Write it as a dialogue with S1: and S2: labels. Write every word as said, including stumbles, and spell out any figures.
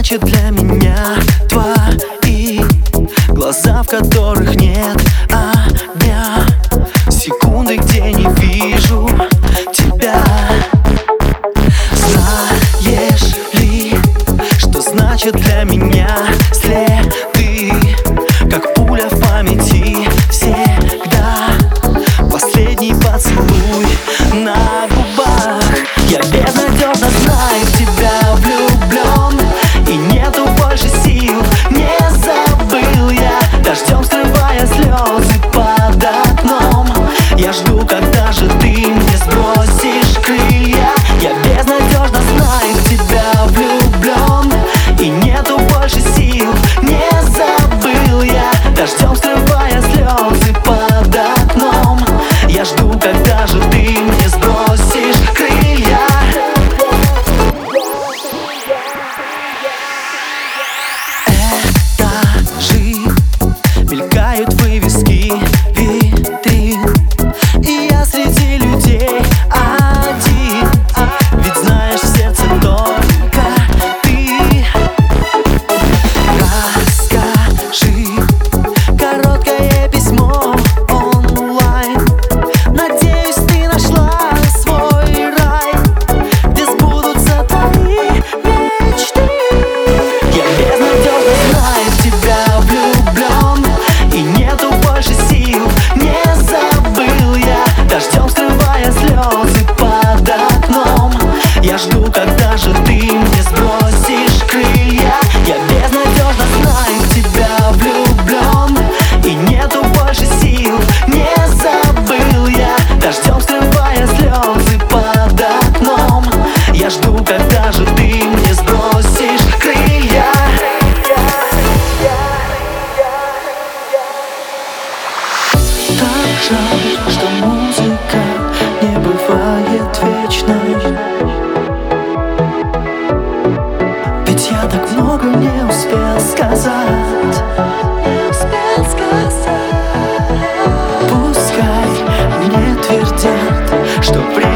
S1: значит для меня твои глаза, в которых нет огня, секунды, где не вижу тебя. Знаешь ли, что значит для меня следы, как пуля в памяти всегда. Последний поцелуй на губах. Я безнадежно знаю, в тебя влюблен, и нету больше сил. Не забыл я, дождем срывая слезы под окном. Я жду, когда же ты мне сбросишь крылья. Я безнадежно знаю, в тебя влюблен, и нету больше сил. Не забыл я, дождем срывая слезы под окном. Я жду, когда же ты мне сбросишь крылья. Этажи, мелькают вывески витрин, и я среди людей один. Ведь знаешь, в сердце только ты. Расскажи короткое письмо онлайн. Надеюсь, ты нашла свой рай, где сбудутся твои мечты. Я безнадежно знаю, в тебя влюблен, и нету больше сил. Не забыл я, дождем скрывая слезы под окном. Я жду, когда же ты мне сбросишь крылья. Я безнадежно знаю, в тебя влюблен, и нету больше сил. Не забыл я, дождем скрывая слезы под окном. Я жду, когда же ты мне сбросишь крылья. Так жаль, что музыка не бывает вечной, ведь я так много не успел сказать. Не успел сказать. Пускай мне твердят, что